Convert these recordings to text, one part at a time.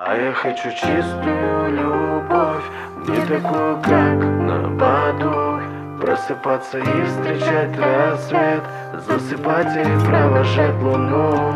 А я хочу чистую любовь, не такую, как на Баду. Просыпаться и встречать рассвет, засыпать и провожать луну.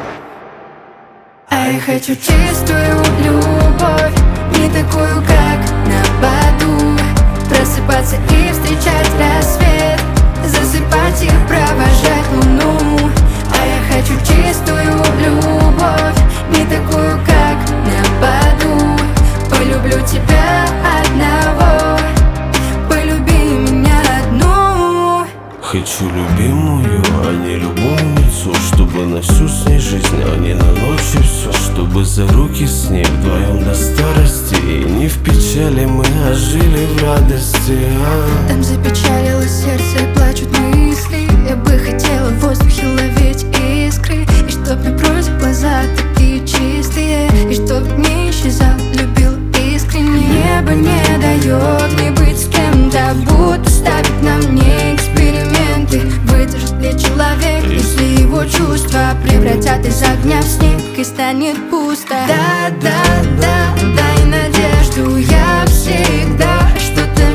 А я хочу чистую любовь, не такую, как на Баду. Просыпаться и встречать рассвет, засыпать и провожать луну. А я хочу чистую любовь, не такую, как на Баду. Полюблю тебя одного, полюби меня одну. Хочу любимую, а не любовницу, чтобы на всю с ней жизнь, а не на ночь и все. Чтобы за руки с ней вдвоем до старости, и не в печали мы, а жили в радости. Там запечалилось сердце, плачут мысли. Я бы хотела в воздухе ловить искры, и чтоб напротив глаза такие чистые, и чтоб не исчезал, любил искренне. Небо не дает мне быть с кем-то, будто ставит на мне эксперименты. Выдержит ли человек, если его чувства превратят из огня в снег и станет пусто? Да, дай надежду, я всегда что-то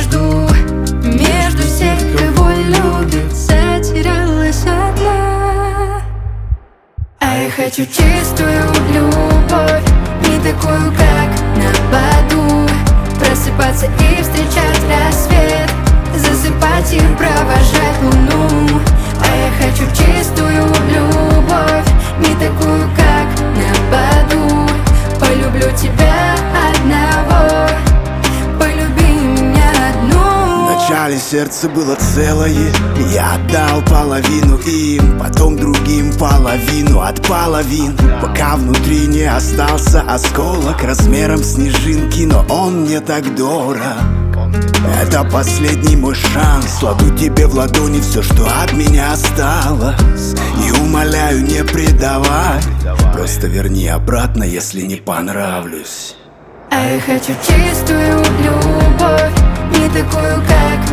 между всех, кого любит, затерялась одна. А я хочу чистую любовь, не такую, как на Баду. Просыпаться и встречать рассвет, засыпать и провожать луну. А я хочу чистую любовь, не такую, как на Баду. Полюблю тебя одного, полюби меня одну. Вначале сердце было целое, я отдал половину им, потом другим половину от половин, пока внутри не остался осколок размером снежинки, но он мне так дорог. Это последний мой шанс, кладу тебе в ладони все, что от меня осталось, и умоляю, не предавай, просто верни обратно, если не понравлюсь. А я хочу чистую любовь, не такую, как